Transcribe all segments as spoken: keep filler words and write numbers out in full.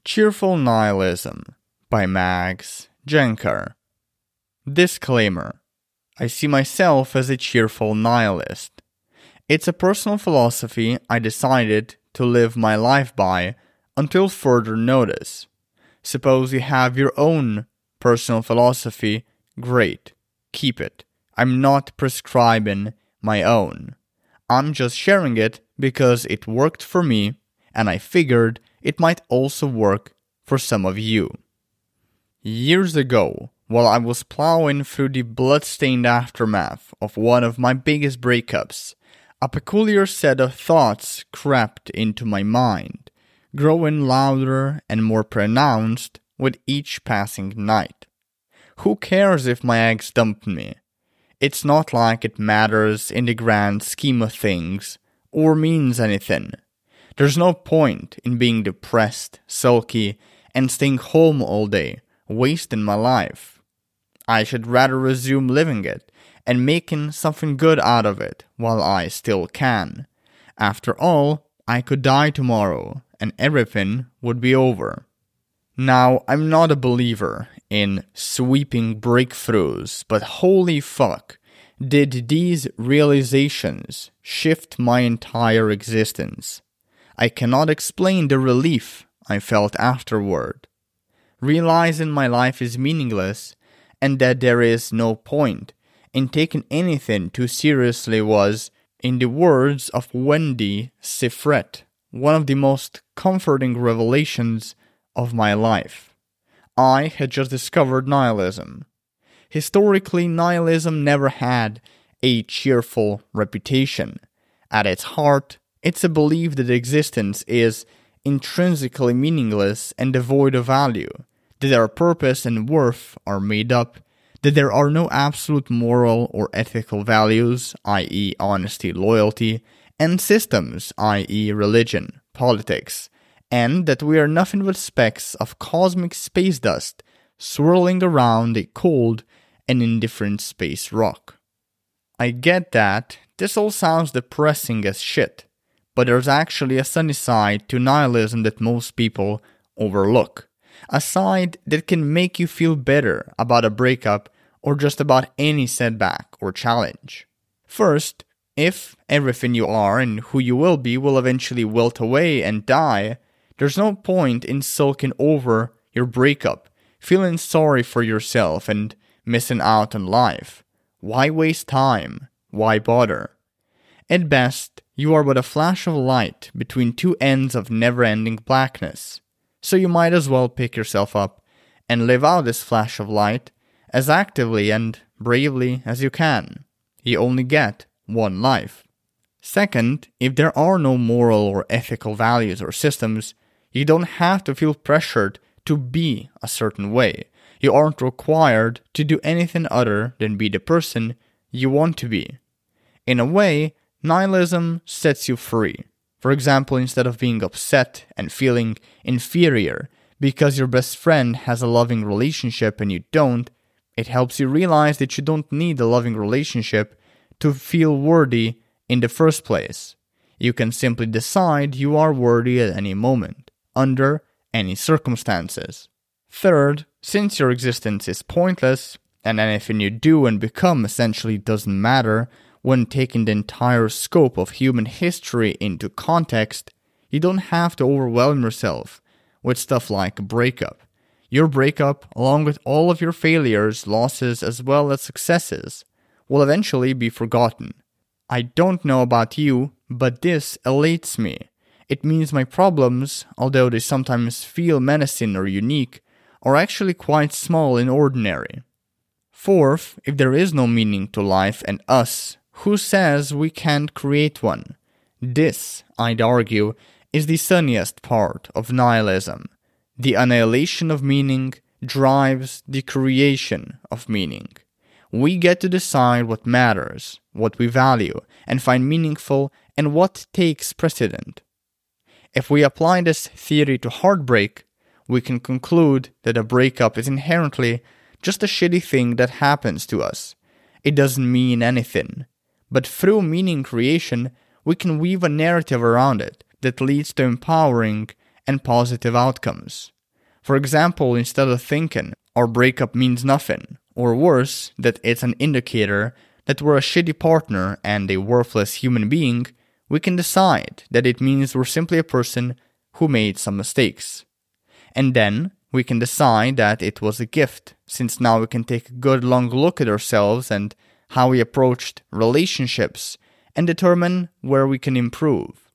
Cheerful Nihilism by Max Jenker. Disclaimer: I see myself as a cheerful nihilist. It's a personal philosophy I decided to live my life by until further notice. Suppose you have your own personal philosophy, great, keep it. I'm not prescribing my own. I'm just sharing it because it worked for me, and I figured it might also work for some of you. Years ago, while I was plowing through the blood-stained aftermath of one of my biggest breakups, a peculiar set of thoughts crept into my mind, growing louder and more pronounced with each passing night. Who cares if my ex dumped me? It's not like it matters in the grand scheme of things, or means anything. There's no point in being depressed, sulky, and staying home all day, wasting my life. I should rather resume living it, and making something good out of it while I still can. After all, I could die tomorrow, and everything would be over. Now, I'm not a believer in sweeping breakthroughs, but holy fuck, did these realizations shift my entire existence. I cannot explain the relief I felt afterward. Realizing my life is meaningless, and that there is no point in taking anything too seriously was, in the words of Wendy Sifret, one of the most comforting revelations of my life. I had just discovered nihilism. Historically, nihilism never had a cheerful reputation. At its heart, it's a belief that existence is intrinsically meaningless and devoid of value, that our purpose and worth are made up, that there are no absolute moral or ethical values, that is honesty, loyalty, and systems, that is religion, politics, and that we are nothing but specks of cosmic space dust swirling around a cold and indifferent space rock. I get that this all sounds depressing as shit, but there's actually a sunny side to nihilism that most people overlook. A side that can make you feel better about a breakup or just about any setback or challenge. First, if everything you are and who you will be will eventually wilt away and die, there's no point in sulking over your breakup, feeling sorry for yourself and missing out on life. Why waste time? Why bother? At best, you are but a flash of light between two ends of never-ending blackness. So you might as well pick yourself up and live out this flash of light as actively and bravely as you can. You only get one life. Second, if there are no moral or ethical values or systems, you don't have to feel pressured to be a certain way. You aren't required to do anything other than be the person you want to be. In a way, nihilism sets you free. For example, instead of being upset and feeling inferior because your best friend has a loving relationship and you don't, it helps you realize that you don't need a loving relationship to feel worthy in the first place. You can simply decide you are worthy at any moment, under any circumstances. Third, since your existence is pointless, and anything you do and become essentially doesn't matter, when taking the entire scope of human history into context, you don't have to overwhelm yourself with stuff like a breakup. Your breakup, along with all of your failures, losses, as well as successes, will eventually be forgotten. I don't know about you, but this elates me. It means my problems, although they sometimes feel menacing or unique, are actually quite small and ordinary. Fourth, if there is no meaning to life and us, who says we can't create one? This, I'd argue, is the sunniest part of nihilism. The annihilation of meaning drives the creation of meaning. We get to decide what matters, what we value, and find meaningful, and what takes precedent. If we apply this theory to heartbreak, we can conclude that a breakup is inherently just a shitty thing that happens to us. It doesn't mean anything. But through meaning creation, we can weave a narrative around it that leads to empowering and positive outcomes. For example, instead of thinking our breakup means nothing, or worse, that it's an indicator that we're a shitty partner and a worthless human being, we can decide that it means we're simply a person who made some mistakes. And then we can decide that it was a gift, since now we can take a good long look at ourselves and how we approached relationships and determine where we can improve.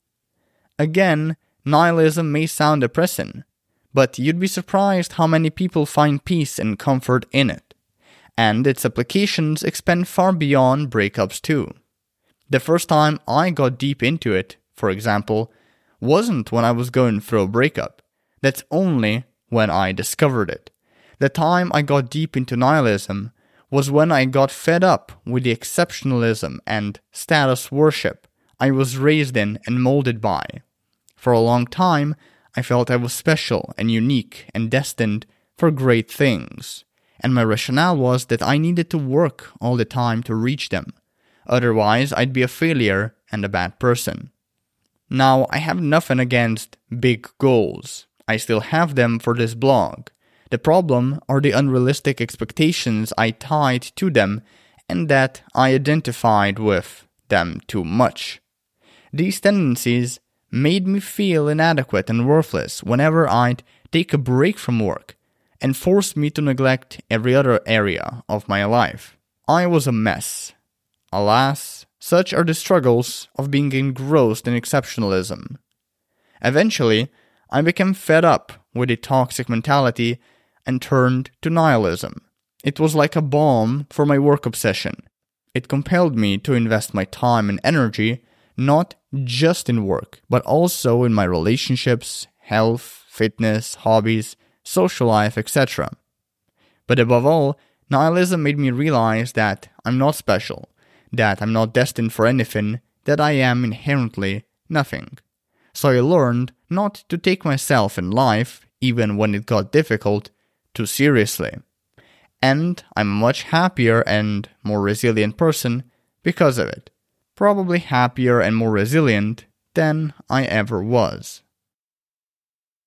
Again, nihilism may sound depressing, but you'd be surprised how many people find peace and comfort in it. And its applications expand far beyond breakups too. The first time I got deep into it, for example, wasn't when I was going through a breakup. That's only when I discovered it. The time I got deep into nihilism was when I got fed up with the exceptionalism and status worship I was raised in and molded by. For a long time, I felt I was special and unique and destined for great things, and my rationale was that I needed to work all the time to reach them. Otherwise, I'd be a failure and a bad person. Now, I have nothing against big goals. I still have them for this blog. The problem are the unrealistic expectations I tied to them and that I identified with them too much. These tendencies made me feel inadequate and worthless whenever I'd take a break from work and forced me to neglect every other area of my life. I was a mess. Alas, such are the struggles of being engrossed in exceptionalism. Eventually, I became fed up with the toxic mentality and turned to nihilism. It was like a balm for my work obsession. It compelled me to invest my time and energy not just in work, but also in my relationships, health, fitness, hobbies, social life, et cetera. But above all, nihilism made me realize that I'm not special, that I'm not destined for anything, that I am inherently nothing. So I learned not to take myself and life, even when it got difficult, too seriously. And I'm a much happier and more resilient person because of it. Probably happier and more resilient than I ever was.